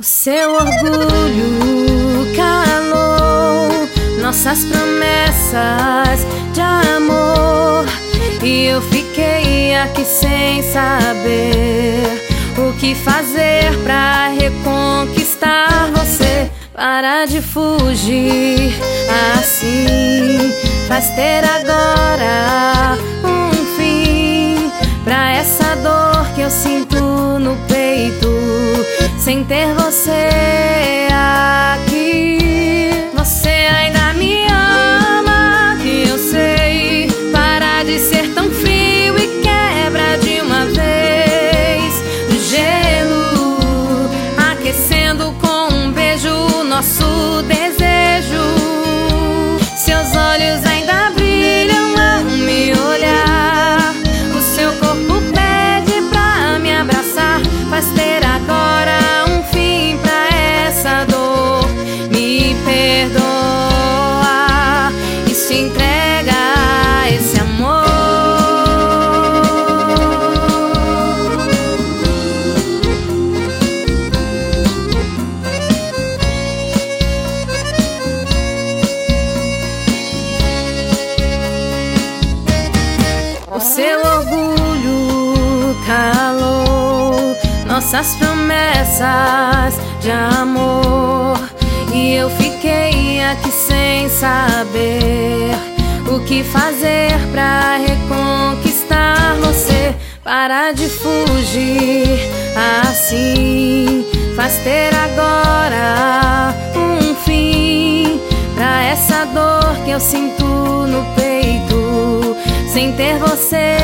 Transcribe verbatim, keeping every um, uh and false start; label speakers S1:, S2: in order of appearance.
S1: O seu orgulho calou nossas promessas de amor, e eu fiquei aqui sem saber o que fazer pra reconquistar você. Para de fugir assim, faz ter agora um fim pra essa dor que eu sinto no peito, sem ter você aqui. Você ainda me ama, que eu sei. Para de ser tão frio e quebra de uma vez o gelo, aquecendo com um beijo nosso desejo. Seus olhos ainda brilham ao me olhar, o seu corpo pede pra me abraçar. Faz ter agora um fim pra essa dor. Me perdoa e se entrega a esse amor. O seu orgulho calou nossas promessas de amor, e eu fiquei aqui sem saber o que fazer pra reconquistar você. Para de fugir assim, faz ter agora um fim pra essa dor que eu sinto no peito, sem ter você